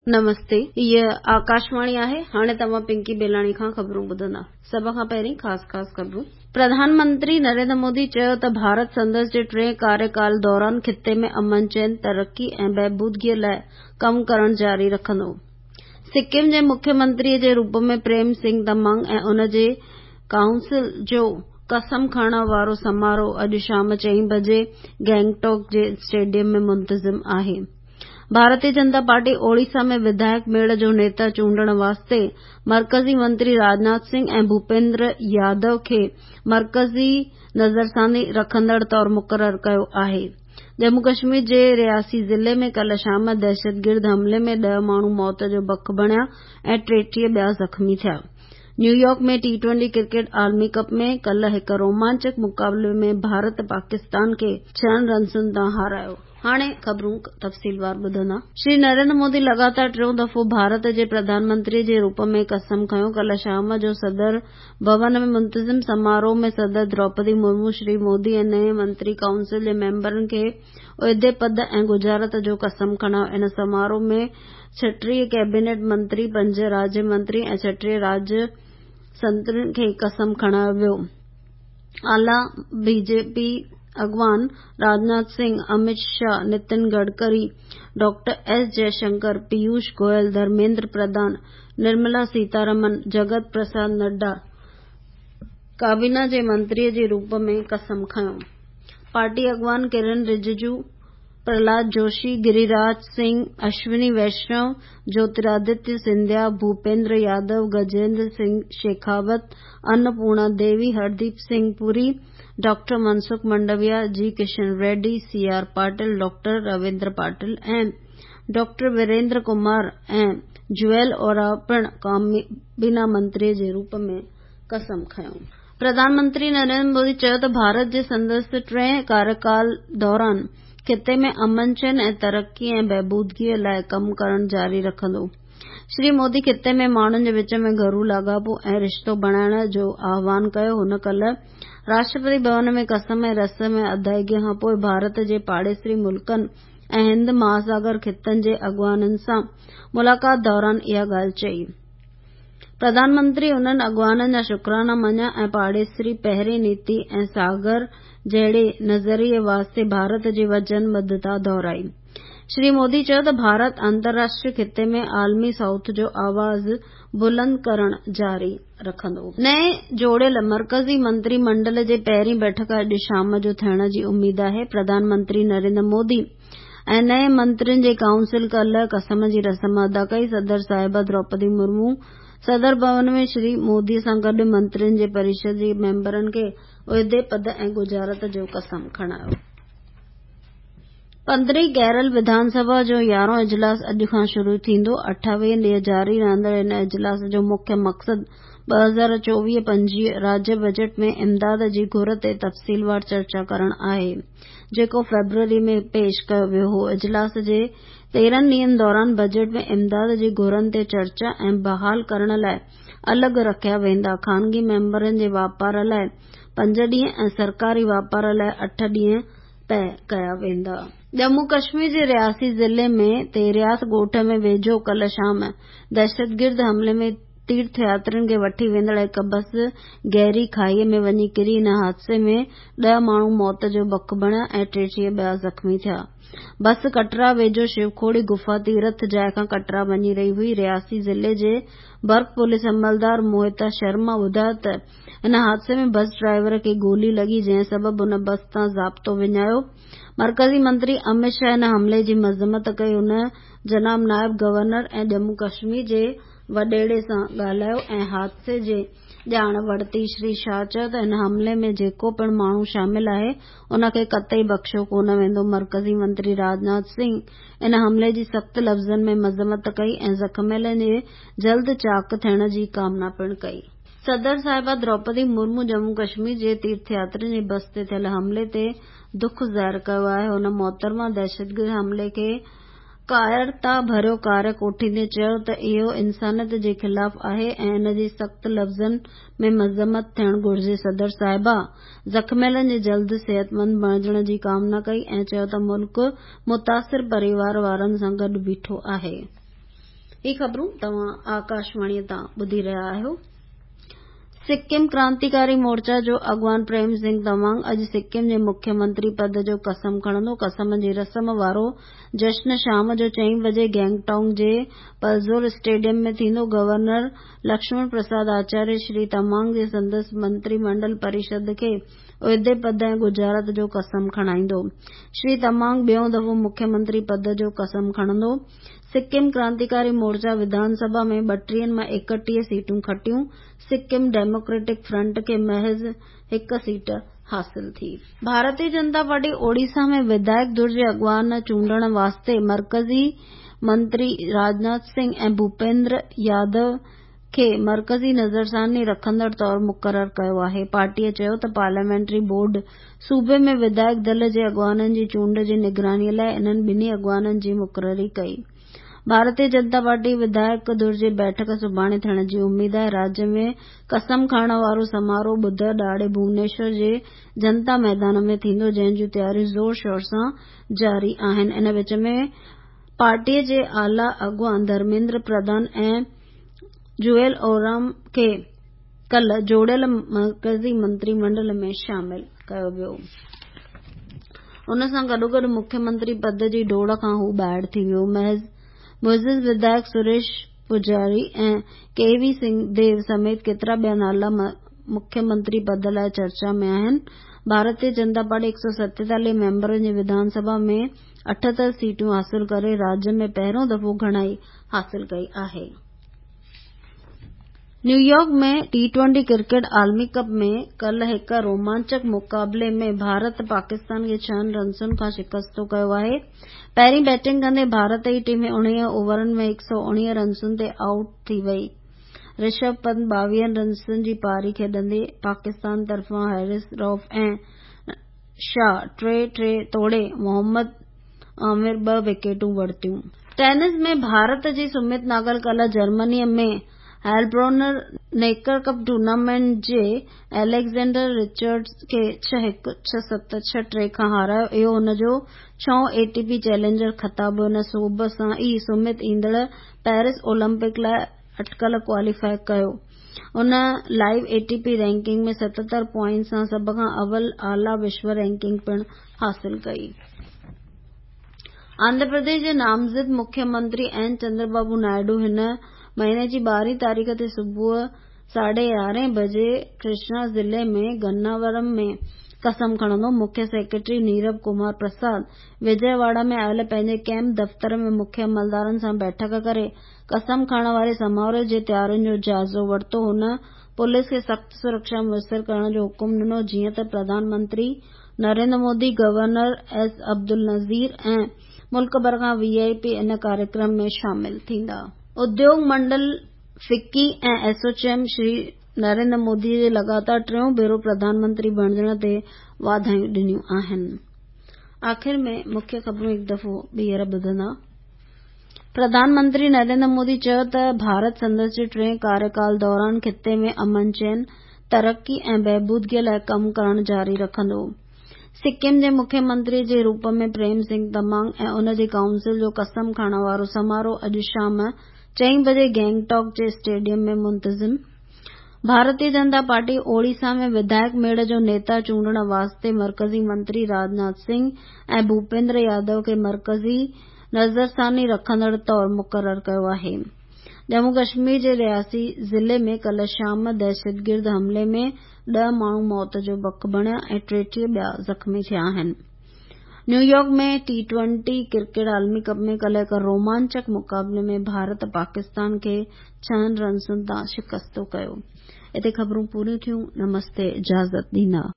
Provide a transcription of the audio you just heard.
नमस्ते, ये आकाशवाणी आहे। हाणे तव्हां पिंकी बेलाणी खां ख़बरूं ॿुधंदा। सभ खां पहिरीं ख़ास ख़बरूं। प्रधानमंत्री नरेंद्र मोदी चयो त भारत संदसि जे 3 कार्यकाल दौरान खिते में अमन चैन, तरक्की ऐं बहबूदगीअ लाइ कम करण जारी रखंदो। सिक्किम जे मुख्यमंत्रीअ जे रूप में प्रेम सिंह तमांग ऐं उन जे काउंसिल जो कसम खणण वारो समारोह अॼु शाम 4 बजे गैंगटॉक जे स्टेडियम में मुंतज़िम आहे। भारतीय जनता पार्टी ओडिशा में विधायक मेड़ जो नेता चूंडण वास्ते मरकज़ी मंत्री राजनाथ सिंह ऐं भूपेंद्र यादव खे मरकज़ी नज़रसानी रखंदड़ तौर मुक़रर कयो आहे। जम्मू कश्मीर जे रियासी ज़िले में कल्ह शाम दहशतगर्द हमले में 10 माण्हू मौत जो भख बणिया ऐं 33 ॿिया ज़ख़्मी थिया। न्यूयॉर्क में T20 क्रिकेट आलमी कप में कल्ह हिक रोमांचक मुक़ाबले में भारत पाकिस्तान खे 6 रन्सुनि तां हारायो। हाणे ख़बरूं तफ़सीलवार ॿुधंदा। श्री नरेंद्र मोदी लगातार 3 दफ़ो भारत जे प्रधानमंत्री जे रूप में कसम खंयो। कल्ह शाम जो सदर भवन में मुंतज़िम समारोह में सदर द्रौपदी मुर्मू श्री मोदी ऐं नए मंत्री काउंसिल जे मेंबरनि खे उहिदे पद ऐं गुजारत जो कसम खणायो। इन समारोह में 36 कैबिनेट मंत्री, 5 राज्य मंत्री ऐं 36 राज्य संतरियुनि खे कसम खणायो वियो। आला बीजेपी अॻवान राजनाथ सिंह, अमित शाह, नितिन गडकरी, डॉक्टर एस जयशंकर, पीयूष गोयल, धर्मेंद्र प्रधान, निर्मला सीतारमन, जगत प्रसाद नड्डा काबीना जे मंत्रीअ जे रूप में कसम खंयो। पार्टी अॻवान Kiren Rijiju, Pralhad Joshi, Giriraj Singh, Ashwini Vaishnaw, Jyotiraditya Scindia, Bhupender Yadav, Gajendra Singh Shekhawat, Annapurna Devi, Hardeep Singh Puri, doctor Mansukh Mandaviya, G Kishan Reddy, CR Patil, doctor Ravindra Patil ऐं डॉक्टर वीरेंद्र कुमार ऐं जुएल ओरा पिण काबीना मंत्रीअ जे रूप में कसम खंयो। प्रधानमंत्री नरेंद्र मोदी चयो त भारत जे संदसि 3 कार्यकाल दौरान खिते में अमन चैन ऐं तरक्की ऐं बहबूदगीअ लाइ कम करण जारी रखंदो। श्री मोदी खिते में माण्हुनि जे विच में घरू लाॻापो ऐं रिश्तो बणाइण जो आह्वान कयो। हुन कल्ह राष्ट्रपति भवन में कसम ऐं रस्म ऐं अदायगीअ खां पोइ भारत जे पाड़ेसरी मुल्कनि ऐं हिंद महासागर खितनि जे अॻवाननि सां मुलाक़ात दौरान इहा ॻाल्हि चई। प्रधानमंत्री उन्हनि अॻवाननि जा शुकराना मञिया ऐं पाड़ेसरी पहिरें नीति ऐं सागर जहिड़े नज़रिये वास्ते भारत जी वचनबद्धता दोहराई। श्री मोदी चयो त भारत अंतर्राष्ट्रीय खिते में आलमी साउथ जो आवाज़ बुलंद करण जारी रखंदो। नए जोड़ियल मरकज़ी मंत्री मंडल जे पहिरीं बैठक अॼु शाम जो थियण जी उमीद आहे। प्रधानमंत्री नरेंद्र मोदी ऐं नए मंत्रियुनि जे काउंसिल कल्ह कसम जी रस्म अदा कई। सदर साहिबा द्रौपदी मुर्मू सदर भवन में श्री मोदी सां गॾु मंत्रियुनि जे परिषद जे मेंबरनि खे उहिदे पद ऐं गुजारत जो कसम खणायो। 15वीं केरल विधानसभा जो 11हों इजलास अॼु खां शुरू थींदो। 28 ॾींहं जारी रहंदड़ इन इजलास जो मुख्य मक़सद 2024-25 राज्य बजट में इमदाद जी घुर ते तफ़सीलवार चर्चा करण आहे, जेको फ़रवरी में पेश कयो वियो हो। इजलास जे 13 ॾींहनि दौरान बजट में इमदाद जी घुरनि ते चर्चा ऐं बहाल करण लाइ अलॻि रखिया वेंदा ख़ानगी मेंबरनि जे वापार लाइ 5 ॾींहं ऐं सरकारी वापार लाइ 8 ॾींहं तय कया वेंदा। जम्मू कश्मीर जे रियासी ज़िले में तेरियास ॻोठ में वेझो कल्ह शाम दहशतगर्द हमले में तीर्थयात्रियुनि खे वठी वेंदड़ हिक बस गहरी खाईअ में वञी किरी। इन हादसे में 10 माण्हू मौत जो भख बणिया ऐं 33 ॿिया ज़ख़्मी थिया। बस कटरा वेझो शिवखोड़ी गुफ़ा तीर्थ जाइ खां कटरा वञी रही हुई। रियासी ज़िले जे बर्क पुलिस अमलदार मोहिता शर्मा ॿुधायो त इन हादसे में बस ड्राइवर खे गोली लॻी, जंहिं सबबि हुन बस तां ज़ाब्तो विञायो। मरकज़ी मंत्री अमित शाह इन हमले जी मज़म्मत कई। हुन जनाब नायब गवर्नर ऐं जम्मू कश्मीर जे वॾेरे सां ॻाल्हायो ऐं हादसे जे ॼाण वरिती। श्री शाह चयो त इन हमले में जेको पिणु माण्हू शामिल आहे उन खे कतई बख़्शियो कोन वेंदो। मरकज़ी मंत्री राजनाथ सिंह इन हमले जी सख़्त लफ़्ज़नि में मज़म्मत कई ऐं ज़ख़्मियलनि जे जल्द चाक़ थियण जी कामना पिणु कई। सदर साहिबा द्रौपदी मुर्मू जम्मू कश्मीर जे तीर्थयात्रियुनि जी बस ते थियल हमले ते दुख ज़ाहिर कयो आहे। हुन मोहतरमा दहशतगर्द हमले खे कायरता भरियो कार्य कोठींदे चयो त इहो इंसानियत जे ख़िलाफ़ आहे ऐं इन जी सख़्त लफ़्ज़नि में मज़म्मत थियणु घुरिजे। सदर साहिबा ज़ख़्मियलनि जे जल्द सेहतमंद बणिजण जी कामना कई ऐं चयो त मुल्क मुतासिर परिवार वारनि सां गॾु बीठो आहे। ही ख़बरूं तव्हां आकाशवाणीअ तां ॿुधी रहिया आहियो। सिक्किम क्रांतिकारी मोर्चा जो अॻवान प्रेम सिंह तमांग अॼु सिक्किम जे मुख्यमंत्री पद जो कसम खणंदो। कसम जी रस्म वारो जश्न शाम जो 4 बजे गैंगटॉक जे पलज़ोर स्टेडियम में थींदो। गवर्नर लक्ष्मण प्रसाद आचार्य श्री तमांग जे संदसि मंत्रिमंडल परिषद खे उहिदे पद ऐं गुजारत जो कसम खणाईंदो। श्री तमांग ॿियों दफ़ो मुख्यमंत्री पद जो कसम खणंदो। सिक्किम क्रांतिकारी मोर्चा विधानसभा में 32 मां 31 सीटूं खटियूं। सिक्किम डेमोक्रेटिक फ्रंट खे महज़ 1 सीट हासिल थी। भारतीय जनता पार्टी ओडिशा में विधायक धुर जे अॻवान चूंडण वास्ते मर्कज़ी मंत्री राजनाथ सिंह ऐं भूपेंद्र यादव खे मर्कज़ी नज़रसानी रखंदड़ तौर मुक़रर कयो आहे। पार्टीअ चयो त पार्लियामेंट्री बोर्ड सूबे में विधायक दल जे अॻवाननि जी चूंड जी निगरानीअ लाइ इन्हनि ॿिन्ही अॻवाननि जी मुक़ररी कई। भारतीय जनता पार्टी विधायक धुर जी बैठक सुभाणे थियण जी उमीद आहे। राज्य में कसम खणण वारो समारोह ॿुधरु ॾाढे भुवनेश्वर जे जनता मैदान में थींदो, जंहिं जूं तयारियूं ज़ोर शोर सां जारी आहिनि। इन विच में पार्टीअ जे आला अॻवान धर्मेंद्र प्रधान ऐं जुएल ओराम खे कल्ह जोड़ियल मर्कज़ी मंत्रिमंडल में शामिल कयो वियो। उन सां गॾोगॾु मुख्यमंत्री पद जी डोड़ खां हू ॿाहिरि थी वियो। मुइज़िज़ विधायक सुरेश पुजारी ऐं केवी सिंह देव समेत केतिरा ॿिया नाला मुख्यमंत्री पद लाइ चर्चा में आहिनि। भारतीय जनता पार्टी 147 मेंबरनि जी विधानसभा में 78 सीटूं हासिल करे राज्य में पहिरियों दफ़ो घणाई हासिल कई आहे। न्यूयॉर्क में T20 क्रिकेट आलमी कप में कल्ह हिक रोमांचक मुक़ाबले में भारत पाकिस्तान खे 6 रन्सुनि खां शिकस्तो कयो आहे। पहिरीं बैटिंग कंदे भारत जी टीम 19 ओवरनि में 119 रन्सुनि ते आउट थी वई। ऋषभ पंत 22 रन्सनि जी पारी खेॾंदे पाकिस्तान तरफ़ां हैरिस रऊफ़ ऐं शाह टे तोड़े मोहम्मद आमिर 2 विकेटूं वरितियूं। टेनिस में भारत जी सुमित नागल कल्ह जर्मनीअ में हेलब्रोन नेकर कप टूर्नामेंट जे एलेक्जेंडर रिचर्ड्स खे 6-1, 6-7, 6-3 खां हारायो। इहो हुन जो 6हों एटीपी चैलेंजर ख़िताबु। इन सूबत सां ई सुमित ईंदड़ पेरिस ओलंपिक लाइ अटकल क्वालीफाई कयो। उन लाइव एटीपी रैंकिंग में 77 पॉइंट सां सभ खां अव्वल आला विश्व रैंकिंग पिणु हासिल कई। आंध्र प्रदेश जे नामज़द मुख्यमंत्री एन चंद्रबाबू नायडू हिन महीने जी 12 तारीख़ ते सुबुह 11:30 बजे कृष्णा ज़िले में गन्नावरम में कसम खणंदो। मुख्य सेक्रेटरी नीरव कुमार प्रसाद विजयवाड़ा में आयल पंहिंजे कैंप दफ़्तर में मुख्य अमलदारनि सां बैठक करे कसम खणण वारे समारोह जे तयारियुनि जो जाइज़ो वरितो। हुन पुलिस खे सख़्त सुरक्षा मुयसर करण जो हुकुम ॾिनो, जीअं त प्रधानमंत्री नरेंद्र मोदी, गवर्नर एस अब्दुल नज़ीर ऐं मुल्क भर खां VIP इन कार्यक्रम में शामिल थींदा। उद्योग मंडल फिक्की ऐं एसोचैम श्री नरेंद्र मोदी जे लगातार 3 भेरो प्रधानमंत्री बणजण ते वाधायूं ॾिनियूं आहिनि। आख़िर में मुख्य ख़बरूं हिकु दफ़ो ॿीहर ॿुधंदा। प्रधानमंत्री नरेंद्र मोदी चयो त भारत संदसि जे 3 कार्यकाल दौरान ख़िते में अमन चैन, तरक़ी ऐं बहबूदगीअ लाइ कमु करणु जारी रखंदो। सिक्किम जे मुख्यमंत्री जे रूप में प्रेम सिंह तमांग ऐं उन जी काउंसिल जो कसम खणण वारो समारोह अॼु शाम 4 बजे गैंगटॉक जे स्टेडियम में मुंतज़िम। भारतीय जनता पार्टी ओडिशा में विधायक मेड़ जो नेता चूंडण वास्ते मर्कज़ी मंत्री राजनाथ सिंह ऐं भूपेंद्र यादव खे मर्कज़ी नज़रसानी रखंदड़ तौर मुक़रर कयो आहे। जम्मू कश्मीर जे रियासी ज़िले में कल्ह शाम दहशतगर्द हमले में 10 माण्हू मौत जो भख बणिया ऐं 33 ॿिया ज़ख़्मी थिया आहिनि। न्यूयॉर्क में T20 क्रिकेट आलमी कप में कल्ह हिक रोमांचक मुक़ाबले में भारत पाकिस्तान खे 6 रन्सुनि तां शिकस्तो कयो। इते ख़बरूं पूरियूं थियूं। नमस्ते, इजाज़त ॾींदा।